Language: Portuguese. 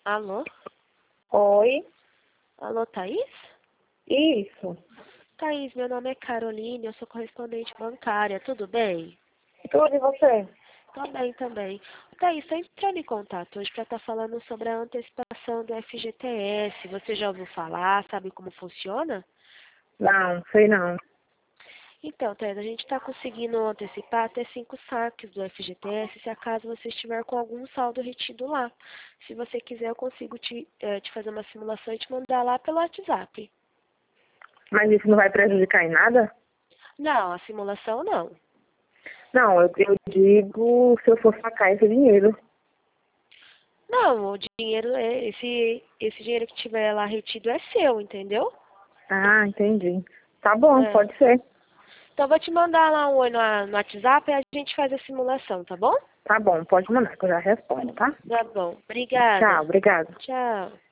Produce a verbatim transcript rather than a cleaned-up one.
Alô? Oi, Alô, Thaís? isso. Thaís, meu nome é Caroline, eu sou correspondente bancária, tudo bem? Tudo e você? Tô bem também. Thaís, estou entrando em contato hoje para estar falando sobre a antecipação do F G T S. Você já ouviu falar? Sabe como funciona? Não, sei não. Então, Thaís, a gente está conseguindo antecipar até cinco saques do F G T S, se acaso você estiver com algum saldo retido lá. Se você quiser, eu consigo te, eh, te fazer uma simulação e te mandar lá pelo WhatsApp. Mas isso não vai prejudicar em nada? Não, a simulação não. Não, eu, eu digo se eu for sacar esse dinheiro. Não, o dinheiro, é esse, esse dinheiro que tiver lá retido é seu, entendeu? Ah, entendi. Tá bom, É. pode ser. Então, eu vou te mandar lá um oi no, no WhatsApp e a gente faz a simulação, tá bom? Tá bom, pode mandar que eu já respondo, tá? Tá bom. Obrigada. Tchau, obrigada. Tchau.